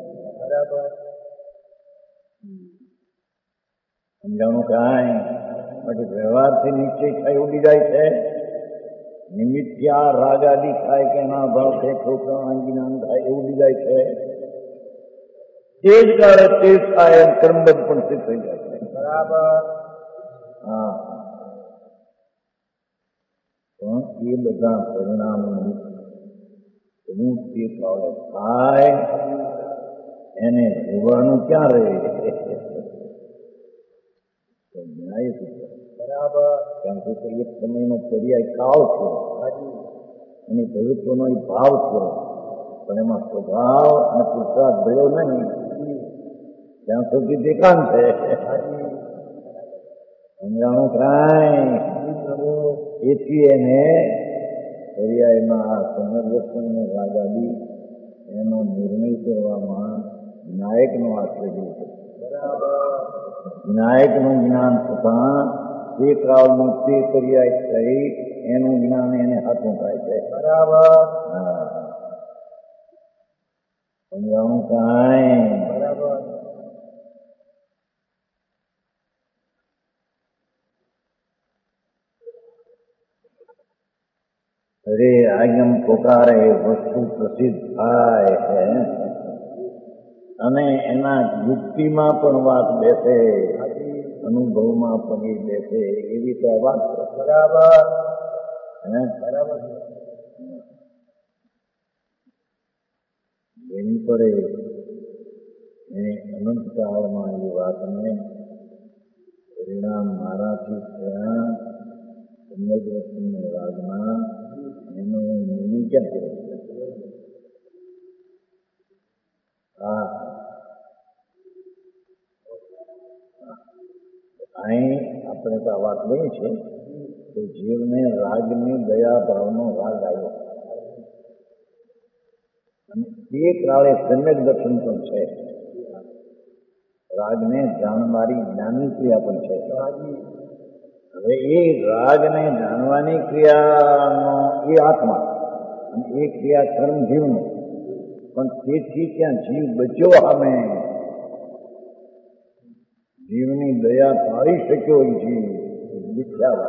સમજાણું કાંઈ? માટે વ્યવહારથી નિશ્ચય થાય ઉડી જાય છે. નિમિત્ત ક્યાં રાગ આદિ થાય કે એના ભાવ છે, ખોખરાણ જ્ઞાન થાય એ ઉડી જાય છે. તે જ કાળે તે થાય એમ કર્મબદ્ધ પણ સિદ્ધ થઈ જાય છે. હા, પણ એ બધા પરિણામો હું તે કાળે થાય એને જોવાનું ક્યાં રહે? ન્યાય કારણ કે એક સમયનો પર્યાય કાળ છે અને ભવિષ્યનો એ ભાવ છે, પણ એમાં સ્વભાવ અને પુરુષાર્થ ભયો નહીં ત્યાં સુધી દેખાણ છે. સમજાણું કાંઈ? એથી એને પર્યાયમાં સંદર્ભને રાગાદી એનો નિર્ણય કરવામાં નાયકનો આશ્રય લીધો. નાયકનું જ્ઞાન થતાં તે કાળનું તે પર્યાય થઈ એનું જ્ઞાન એને હાથું થાય છે. સમજાણું કાંઈ? અરે આગમ પોકારે વસ્તુ પ્રસિદ્ધ થાય છે. અને એના યુક્તિમાં પણ વાત બેસે, અનુભવમાં પણ એ બેસે, એવી તો વાત બરાબર. બરાબર એની પર એને અનંતકાળમાં એ વાતને પરિણામ મારાથી થયા સમ્યગ્રસ્તને રાજમાં એનો નિર્ણય ક્યાં કર્યો? હા, અહીં આપણે તો આ વાત લઈએ છીએ કે જીવને રાગની દયા ભાવનો રાગ આવ્યો અને તે કાળે સમ્યક દર્શન પણ છે, રાગને જાણનારી જ્ઞાનની ક્રિયા પણ છે. હવે એ રાગને જાણવાની ક્રિયાનો એ આત્મા અને એ ક્રિયા કર્મ જીવનો, પણ તેથી ત્યાં જીવ બચ્યો સામે જીવની દયા પાડી શક્યો એ જીવ મિથ્યા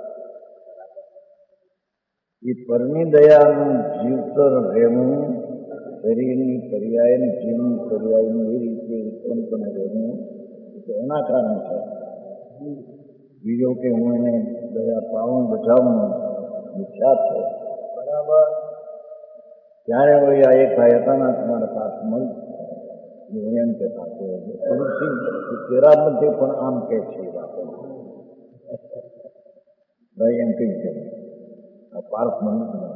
એ પરની દયાનું જીવતર રહેવું, શરીરની પર્યાયને જીવની પર્યાયનું એ રીતે ઉત્પન્ન રહેવું તો એના કારણે છે. બીજો કે હું એને દયા પાવું બચાવું મિથ્યા છે. બરાબર. ત્યારે વળી આ એક ભાઈ હતા ને તમારા પાસ મળ્યું એમ કહેતા તુલસી તેરા મધ્ય પણ આમ કે છે વાતો ભાઈ એમ કઈ છે આ પાર્થ મનુષ્ય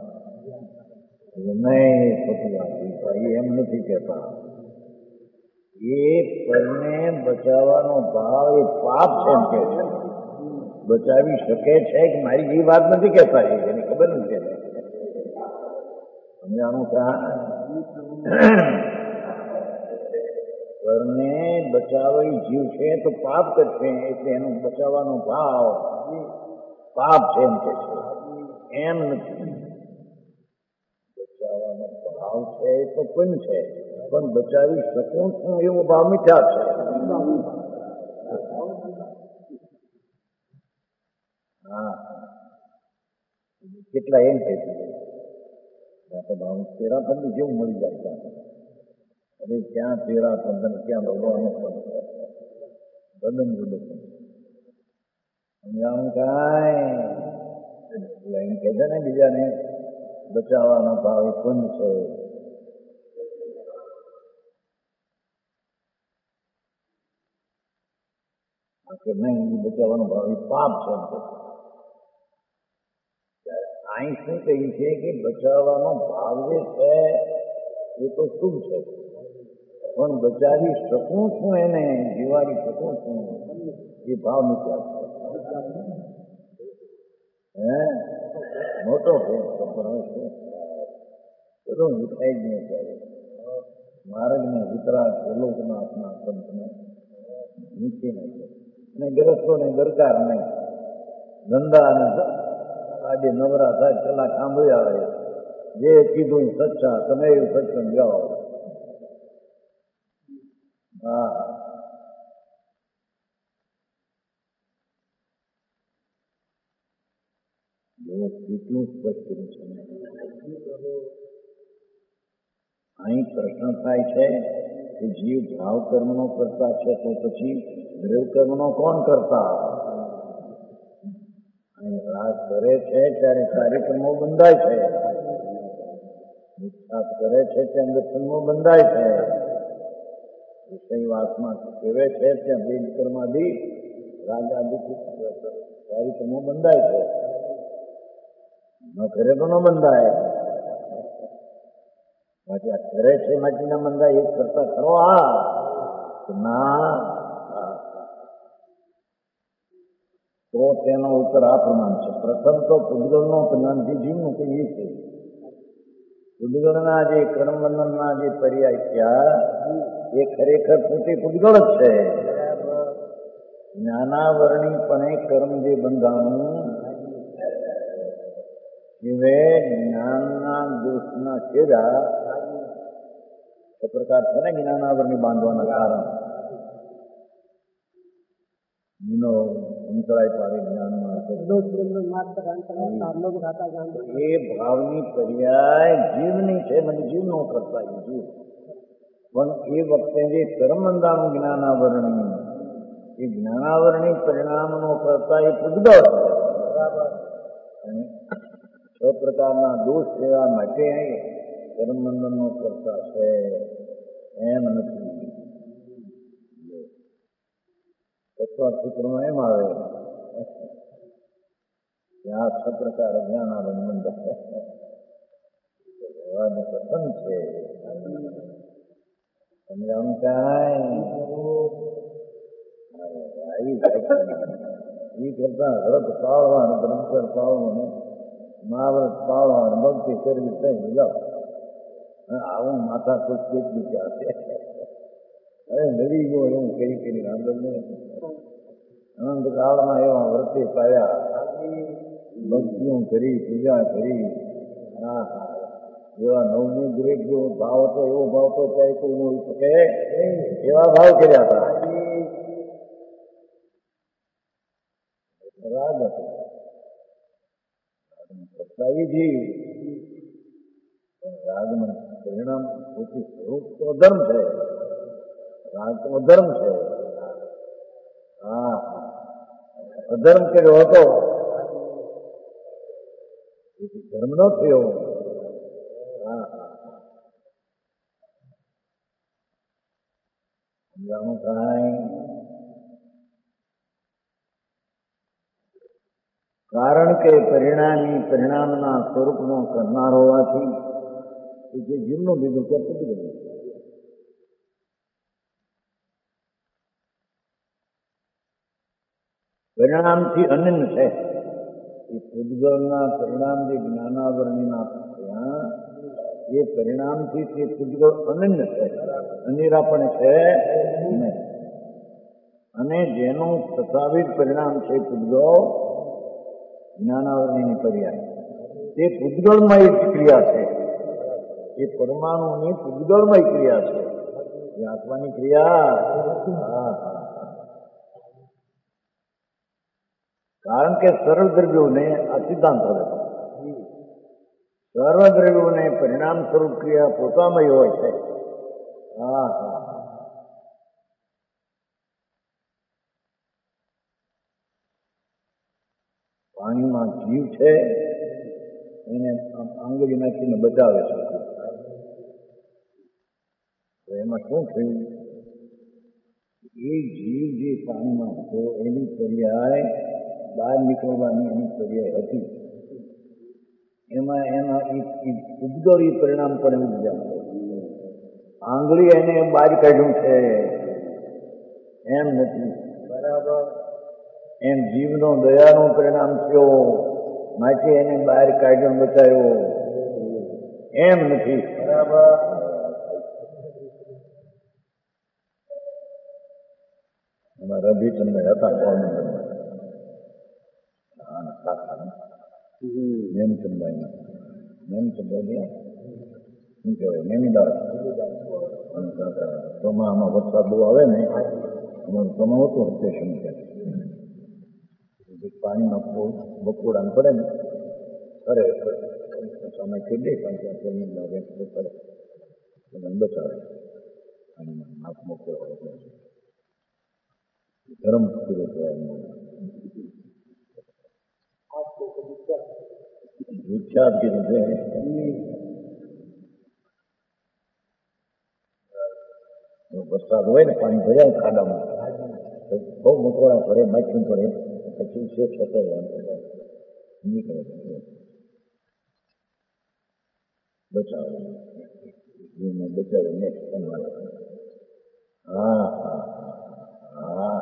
નહીં ખોટી વાત ભાઈ એમ નથી કહેતા. એ પરને બચાવવાનો ભાવ એ પાપ છે એમ કે છે, બચાવી શકે છે કે મારી એ વાત નથી કહેતા, એની ખબર નથી કહેતા. સમજાણું કા પરને બચાવી જીવ છે તો પાપ કરશે એટલે એનો બચાવવાનો ભાવ પાપ છે એમ કે છે, એમ નથી. બચાવવાનો ભાવ છે તો પુણ્ય છે, પણ બચાવી શકું છું એવો ભાવ મિથ્યા છે. હા, કેટલા એમ કહે છે ભાવ તેરા પંદર જેવું મળી જાય ત્યાં, અરે ક્યાં તેરા પંદર ક્યાં ભગવાનનું બદન જુદું સમજાણું કાંઈ એમ કહે છે ને બીજાને બચાવવાનો ભાવ એ પુણ્ય છે. કે નહીં બચાવવાનો ભાવ એ પાપ છે. અહીં શું કહ્યું છે કે બચાવવાનો ભાવ જે છે એ તો શુભ છે, પણ બચાવી શકું છું એને જીવાડી શકું છું એ ભાવ મિથ્યા છે. મોટો છે પણ હવે શું બધું વિખાઈ જ નહીં ત્યારે માર્ગને વિતરાગ ત્રિલોકનાથના પંથને નીચે નાખે અને ગ્રસ્તોને દરકાર નહીં, ધંધા અને આજે નવરા થાય કલાક સાંભળી આવે જે કીધું સચ્ચા તમે એવું સત્સંગ જાઓ. હા, કેટલું સ્પષ્ટ છે. અહીં પ્રશ્ન થાય છે કે જીવ ભાવ કર્મનો કરતા છે તો પછી દ્રવ કર્મનો કોણ કરતા? અહીં રાગ કરે છે ત્યારે કાર્યક્રમો બંધાય છે, નિષ્ઠાપ કરે છે ત્યાં દર્શનો બંધાય છે, વિષય વાતમાં કહેવે છે ત્યાં વેદ કર્માદી રાગાદી કાર્યક્રમો બંધાય છે, ન કરે તો ન બંધાય. બાકી આ કરે છે માટે ના બંધાય એક કરતા ખરો ના તો તેનો ઉત્તર આ પ્રમાણ છે. પ્રથમ તો પૂતગલનો જ્ઞાનથી જીવનું કહીએ છે. પૂતગલના જે કર્મબંધનના જે પર્યાય થયા એ ખરેખર પોતે પૂતગલ જ છે. જ્ઞાનાવરણીપણે કર્મ જે બંધાણું જીવે જ્ઞાનના દોષના છેડા એ પ્રકાર છે ને જ્ઞાનાવરણી બાંધવાના કારણ એનો અંતરાય પાડે જ્ઞાનમાં એ ભાવની પર્યાય જીવની છે, મને જીવ નો કરતા એ જીવ પણ એ વખતે જે કર્મબંધાનું જ્ઞાનાવરણી, એ જ્ઞાનાવરણી પરિણામનો કરતા એ પૂજગળ અને છ પ્રકારના દોષ લેવા માટે કર્મબંધનનો કરતા છે એમ નથી. તત્વ સૂત્રમાં એમ આવે કે આ છ પ્રકાર જ્ઞાનાવરણ બંધાય રહેવાનું પસંદ છે. સમજાણું કાંઈ આવી જાય એ કરતા વ્રત પાળવાનું, બ્રહ્મચર પાળવાનું, મહાવ્રત પાળવાનું, ભક્તિ કરવી કઈ જાઓ. આવું માથા ખુશ કેટલી ત્યાં છે. હવે નડી ગયો એવું કરી કરી આગળ અનંત કાળમાં એવા વ્રતે પાયા, ભક્તિઓ કરી, પૂજા કરી. હા એવા નવમી ગ્રેડ જેવો ભાવ હતો, એવો ભાવ તો ચાહે કોઈ ન હોઈ શકે એવા ભાવ કર્યા હતા. રાગ હતો સત્તાઈથી રાગનું પરિણામ પોતે સ્વરૂપ તો અધર્મ છે, રાગ તો અધર્મ છે. હા અધર્મ કર્યો હતો એથી ધર્મ નો થયો. હા સમજાણું કાંઈ? કારણ કે પરિણામી પરિણામના સ્વરૂપનો કરનાર હોવાથી જે જીવનું લીધું તે પૂજગલ પરિણામથી અનન્ય છે. એ પૂજગલના પરિણામ જે જ્ઞાનાવરણીના થયા એ પરિણામથી તે પૂજગલ અનન્ય છે, અનિરાપણ છે નહીં. અને જેનું તથાવિધ પરિણામ છે પૂજગલ જ્ઞાનાવરણીની પર્યાય, તે પૂજગલમય ક્રિયા છે. એ પરમાણુની પૂજગલમય ક્રિયા છે, એ આત્માની ક્રિયા. કારણ કે સરળ દ્રવ્યોને આ સિદ્ધાંત હવે સર્વ દ્રવ્યોને પરિણામ સ્વરૂપ ક્રિયા પોતામય હોય છે. પાણીમાં જીવ છે એને આંગળી નાખીને બચાવે છે. તો એમાં શું થયું? એ જીવ જે પાણીમાં હતો એની પર્યાય બહાર નીકળવાની એની પર્યાય હતી. એમાં એના પૂજગલ પરિણામ પણ એવું છે. આંગળી એને બહાર કાઢ્યું છે એમ નથી. બરાબર. એમ જીવનો દયાનો પરિણામ થયો માટે એને બહાર કાઢ્યો બચાવ્યો એમ નથી. બરાબર. એમાં રવિચંદ્ર હતા નેમચંદ્રભાઈ શું કહેવાય નેમિદાસ. ચોમામાં વરસાદ બહુ આવે ને અમારું ચોમા હતું સ્ટેશન પાણીમાં બકોડા પડે ને અરે સમય થઈ દે પણ ત્યાં જમીન લાગે પડે એને બચાવે પાણીમાં નાક મોકલો ગરમ પૂરો કહેવાય. વિખ્યાત કીધું છે. વરસાદ હોય ને પાણી ભર્યા ખાડામાં બહુ મકોડા પડે, માખી પડે, પછી છે છતાં નીકળે બચાવે જીવને બચાવે ને. હા હા હા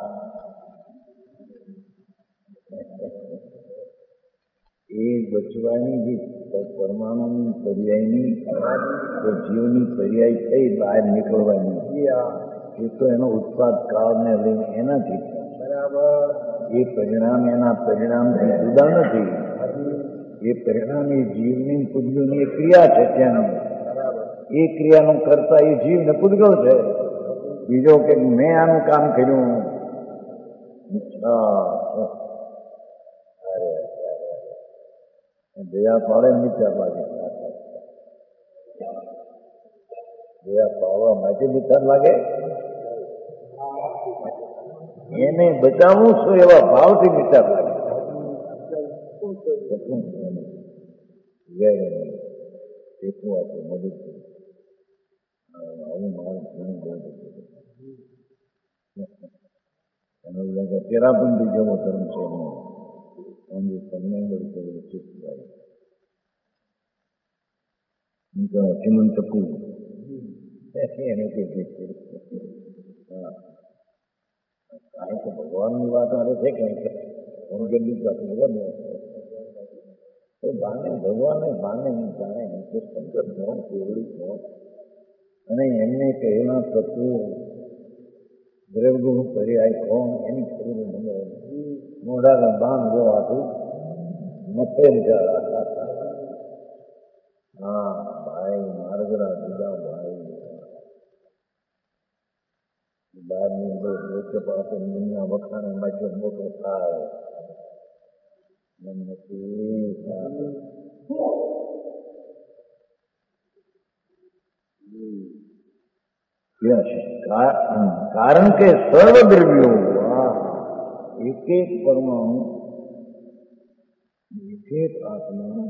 એ બચવાની જે પરમાણુની પર્યાયની જીવની પર્યાય થઈ બહાર નીકળવાની એ તો એનો ઉત્પાદ કાળને લઈને એનાથી બરાબર. એ પરિણામ એના પરિણામથી જુદા નથી. એ પરિણામ એ જીવની પૂજગલની ક્રિયા છે. ત્યાંની એ ક્રિયાનું કરતા એ જીવને પૂજગલ છે. બીજો કે મેં આનું કામ કર્યું દયા પાડે નીચા પાડે એવા પાવવા માટે વિચાર લાગે, એને બચાવવું શું એવા ભાવથી વિચાર લાગે. ટેકવું આપે, મદદ કરે. આવું મારું ઘણું બહુ એને લાગે તેરાપંથી જેવો ધર્મ છે એનો તમને વળી ચિત્તભાઈ હેમંત ટપુ એને કાંઈ તો ભગવાનની વાત આવે છે કે ભગવાન તો બાને ભગવાનને બાને જાણે શંકર કોણ કેવડી કોણ અને એમને કહેલા તત્વો દ્રવ્યગુણ કરી આય કોણ એની ખબર મને મોઢાના બાણ જોવાતું મથે હા ભાઈ મારગડા જુદા ભાઈ બહારની અંદર લોચો પાસે દુનિયા વખાણે માટે મોટો થાય નથી. કારણ કે સર્વ દ્રવ્યો એક એક પરમાણુ એક એક આત્મા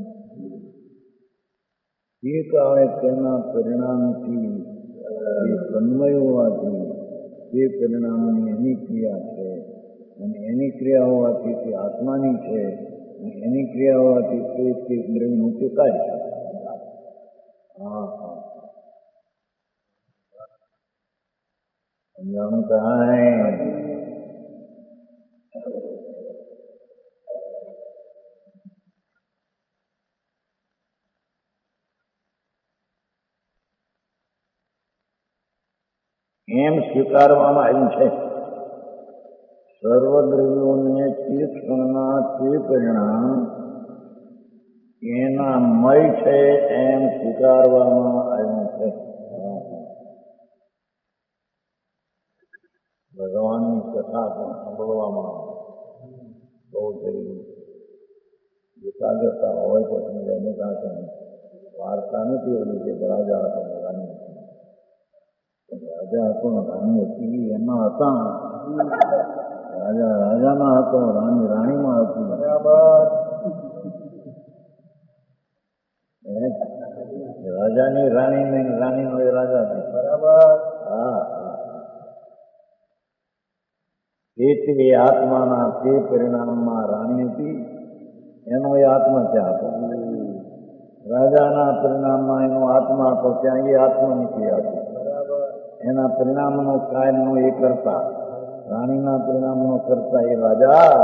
એ કારણે તેના પરિણામથી એ તન્મય હોવાથી તે પરિણામની એની ક્રિયા છે અને એની ક્રિયા હોવાથી તે આત્માની છે અને એની ક્રિયા હોવાથી તે દ્રવ્યનું તે કાર્ય છે. હા હા સમજાણું કાંઈ એમ સ્વીકારવામાં આવ્યું છે. સર્વદ્રવ્યોને તે ક્ષણના તે પરિણામ એના મય છે એમ સ્વીકારવામાં આવ્યું છે. ભગવાનની કથા પણ સાંભળવામાં બહુ જરૂરી એકાગ્રતા હોય તો સમજાય ને કાંઈ વાર્તા નથી એવી કે રાજા હતો રાણી રાજા હતો રાણી હતી એમાં હતા રાજા રાજામાં હતો રાણી રાણીમાં હતી. બરાબર રાજાની રાણી નહીં રાણીનો એ રાજા નહીં. બરાબર હા તે આત્માના તે પરિણામમાં રાણી હતી એનો એ આત્મા ત્યાં હતો. રાજાના પરિણામમાં એનો આત્મા હતો ત્યાં એ આત્મા નીકળી હતી. એના પરિણામનો કાયમનો એ કરતા રાણીના પરિણામનો કરતા એ રાજા.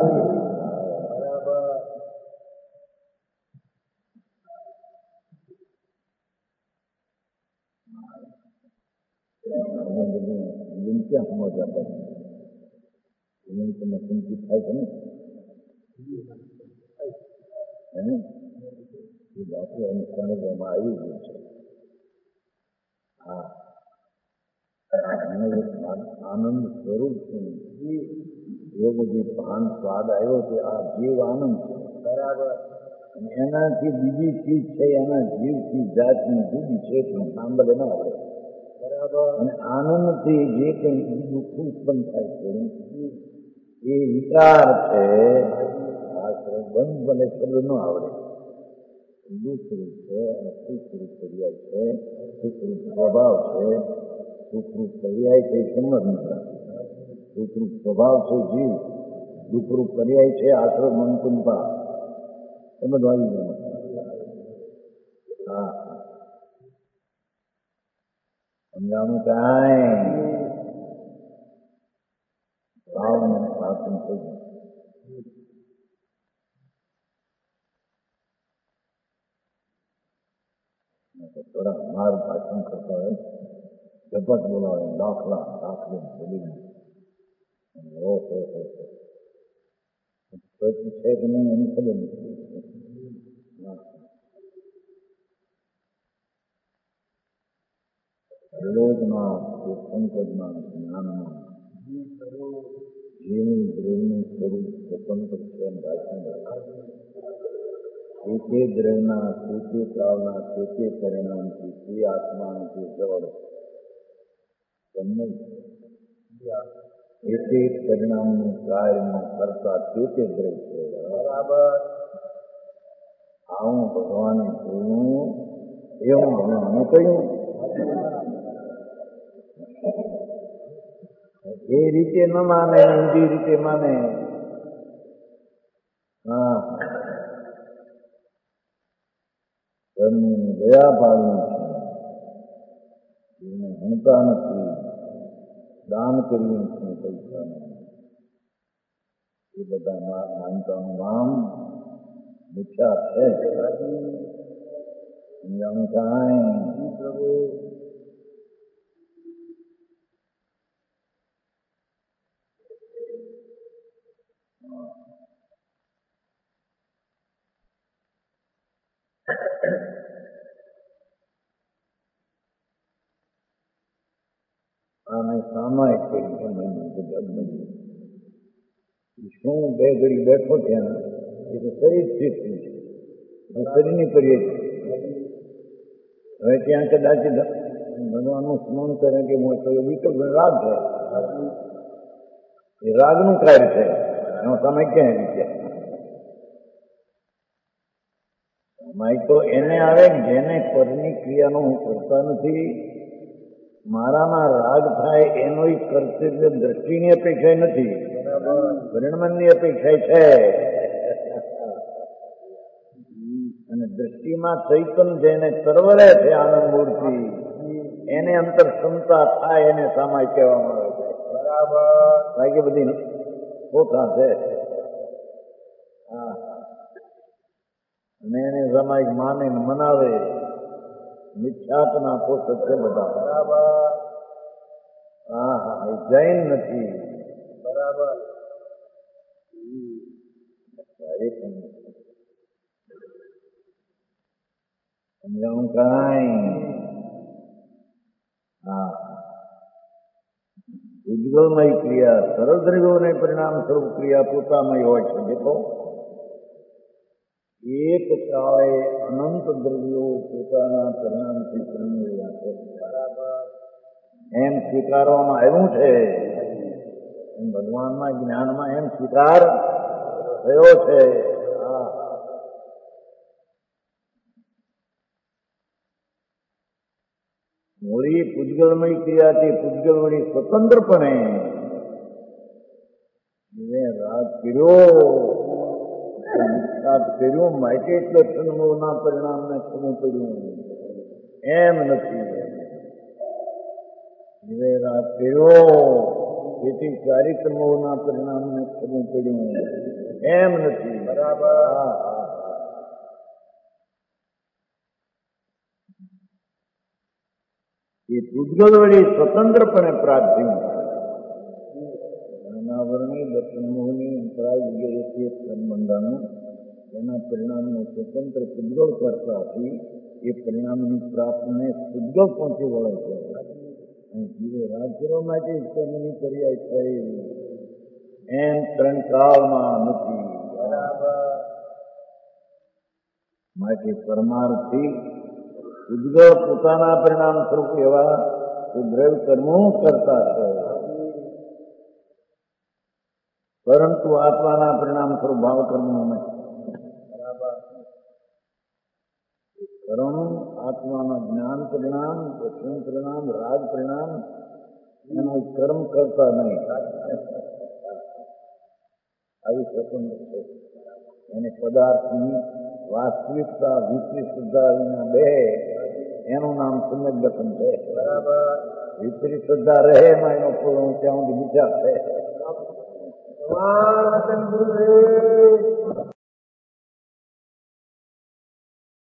ક્યાં સમજવા તમે સંચિત થાય છે ને એ બાપુ એમ સમજવામાં આવી ગયું છે. હા આનંદ સ્વરૂપ છે એવો જે ભાન સ્વાદ આવ્યો છે આ જીવ આનંદ છે. બરાબર અને એનાથી બીજી ચીજ છે એના જીવથી જાતની જુદી છે પણ સાંભળે ના આવે. બરાબર અને આનંદથી જે કંઈ દુઃખ ઉત્પન્ન થાય છે એ વિચાર છે. બંધ ભલે શબ્દ ન આવડે દુઃખરૂપ છે અને સુખરૂપ પર્યાય છે. સુખરૂપ સ્વભાવ છે સુખરૂપ પર્યાય છે સમજ નથી. સુખરૂપ સ્વભાવ છે જીવ દુઃખરૂપ પર્યાય છે આશ્રમ મનકુંપા એ બધું આવી ગયું. હા સમજાણું કાંઈ ભાવને શાસન થઈ ગયું. થોડા માર ભાષણ કરતા હોય ઝપટ બોલાવે દાખલા દાખલી બોલીને ઓહો છે કે નહીં એની ખબર નથી. લોકના સંકટના જ્ઞાનમાં જીવનું દ્રવ્યનું સ્વરૂપ સ્વતંત્ર છે એમ રાખીને તે દ્રવ્યના તે કાળના તે પરિણામથી તે આત્માનું જે જળ એ પરિણામનું કાર્યમાં કરતા તે દ્રવ્ય છે. બરાબર. આવું ભગવાને જોયું, એવું ભગવાને કહ્યું. એ રીતે ન માને, ઊંધી રીતે માને. હા, દયા ભાવનું છે, એને હણતા નથી, દાન કર્યું છે પૈસાનું. એ બધા માનતાનું નામ મિથ્યા છે. પ્રભુ આને સામાયિક કરી શું બે ઘડી બેઠો ત્યાં એ તો શરીર સ્થિત થયું છે, શરીરની કરીએ છીએ. હવે ત્યાં કદાચ ભગવાનનું સ્મરણ કરે કે વિકલ્પ રાગ છે, એ રાગનું કાર્ય છે. એનો સમય ક્યાં રીતે સમય તો એને આવે જેને પરની ક્રિયાનો હું કરતા નથી, મારામાં રાગ થાય એનો કર્તવ્ય દ્રષ્ટિની અપેક્ષા નથી, પરિણમનની અપેક્ષા છે. અને દ્રષ્ટિમાં ચૈતન જેને તરવરે છે આનંદ મૂર્તિ, એને અંતર ક્ષમતા થાય એને સામાય કહેવામાં આવે છે. બરાબર. બાકી બધી પોતા છે. અને એને સામાયિક માને મનાવે, મિથ્યાત્વના પોષક છે બધા. બરાબર. હા હા, એ જૈન નથી. બરાબર. સમજાવું કાંઈ? હા, ઉજ્જવલમય ક્રિયા સરળ દ્રવ્યોને પરિણામ સ્વરૂપ ક્રિયા પોતામય હોય છે. દેખો, એક કાળે અનંત દ્રવ્યો પોતાના પરિણામથી પરિણી રહ્યા છે. બરાબર. એમ સ્વીકારવામાં આવ્યું છે. એમ ભગવાનના જ્ઞાનમાં એમ સ્વીકાર થયો છે. વળી પૂજગલમય ક્રિયાથી પૂજગલ વળી સ્વતંત્રપણે રાગ કર્યો, વિખ્યાત કર્યું, માટે એટલે સન્મોહના પરિણામને ખમું પડ્યું એમ નથી. રાગ કર્યો તેથી ચારિત્રમોહના પરિણામને ખમું પડ્યું એમ નથી. બરાબર. એ પૂજગલ વળી સ્વતંત્રપણે પ્રાપ્ત થયું. નાનાવરણી દર્શનમોહની અંતરાય વગેરેથી સંબંધાનું એના પરિણામનું સ્વતંત્ર પૂજગલ કરતાથી એ પરિણામની પ્રાપ્તને પૂજગલ પહોંચી વળે છે. જીવે રાગ કરવા માટે કર્મની પર્યાય થઈ એમ ત્રણ કાળમાં નથી. માટે પરમાર્થથી પૂજગલ પોતાના પરિણામ સ્વરૂપ એવા દ્રવ્ય કર્મો કરતા છે, પરંતુ આત્માના પરિણામ સ્વરૂપ ભાવ કર્મો નહીં. કર્મ આત્માના જ્ઞાન પરિણામ, દર્શન પરિણામ, રાગ પરિણામ એનો કર્મ કરતા નહીં. આવી સ્વતંત્ર છે. એને પદાર્થની વાસ્તવિકતા વિપરીત શ્રદ્ધા વિના બે, એનું નામ સમ્યક દર્શન છે. બરાબર. વિપરીત શ્રદ્ધા રહે એમાં એનો પૂર્ણ ત્યાં સુધી વિચાર છે.